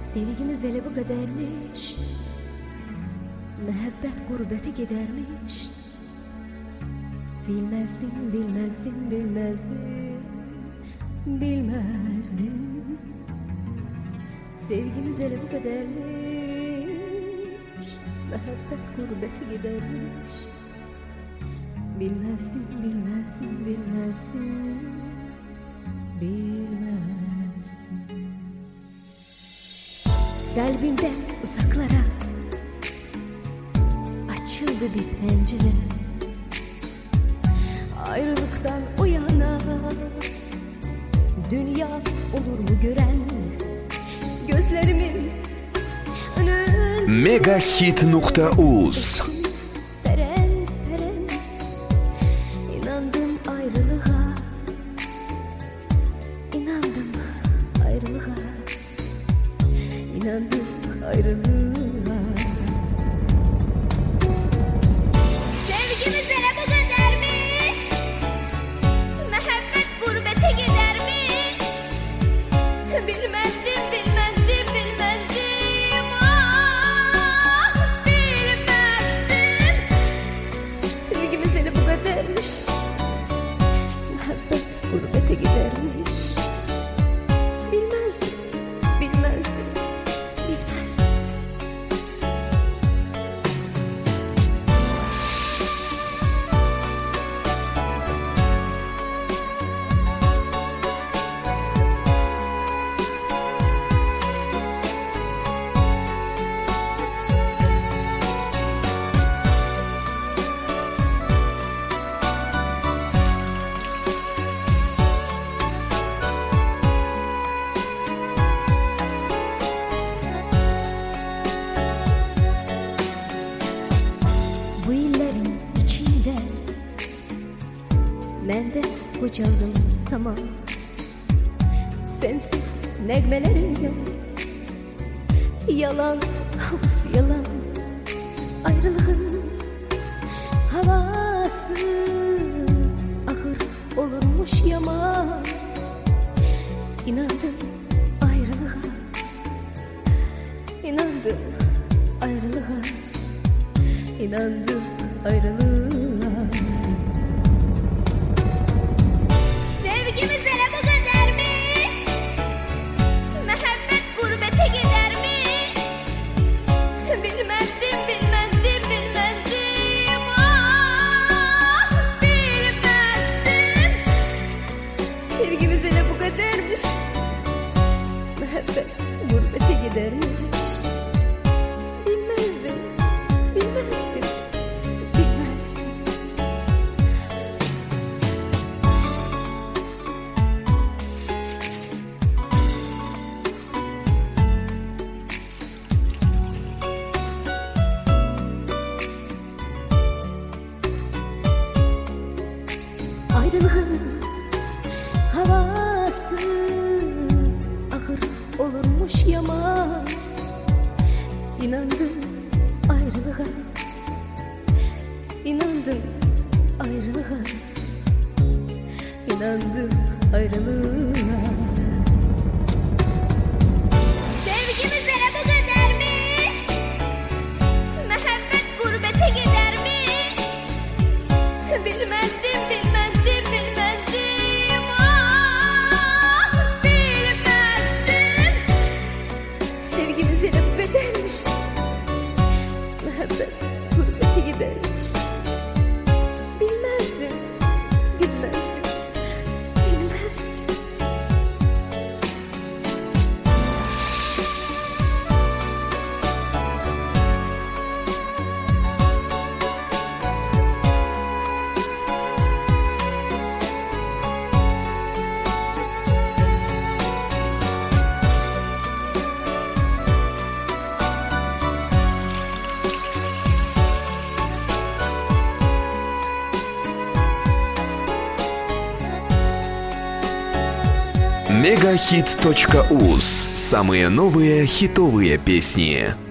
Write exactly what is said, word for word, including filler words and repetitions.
Sevgimiz hele bu kadarmış, mehabbet gurbete gidermiş. Bilmezdim, bilmezdim, bilmezdim, bilmezdim. Sevgimiz hele bu kadarmış, mehabbet gurbete gidermiş. Bilmezdim, bilmezdim, bilmezdim, bilmezdim. Kalbimden uzaklara açıldı bir pencere. Ayrılıktan o yana dünya olur mu gören gözlerimin önünde. Megahit nokta uz Peren peren inandım ayrılığa, inandım ayrılığa, inandım ayrılığa. Sevgimiz hele bu kadarmış, mehabbet gurbete gidermiş. Bilmezdim, bilmezdim, bilmezdim, ah bilmezdim. Sevgimiz hele bu kadarmış, mehabbet gurbete gidermiş. Bilmezdim, bilmezdim, bilmezdim. Bu illerin içinde ben de kocaldım tamam. Sensiz negmelerim yok, yalan havası yalan. Ayrılığın havası ahır olurmuş yaman. İnandım ayrılığa, inandım ayrılığa, inandım ayrılığa. Sevgimiz hele bu kadarmış, mehabbet gurbete gidermiş. Bilmezdim, bilmezdim, bilmezdim, ah bilmezdim. Sevgimiz hele bu kadarmış, mehabbet gurbete gidermiş. Bilmezdim, bilmezdim, bilmezdim. Ayrılığın havası ahır olurmuş yaman. İnandım ayrılığa, inandım ayrılığa, inandım ayrılığa. Sevgimiz hele bu kadarmış, mehabbet gurbete gidermiş. Bilmezdim, bilmezdim, bilmezdim, ah bilmezdim. Sevgimiz hele bu kadarmış, mehabbet gurbete gidermiş. Bilmezdim, bilmezdim, bilmezdim. Megahit точка уз. Самые новые хитовые песни.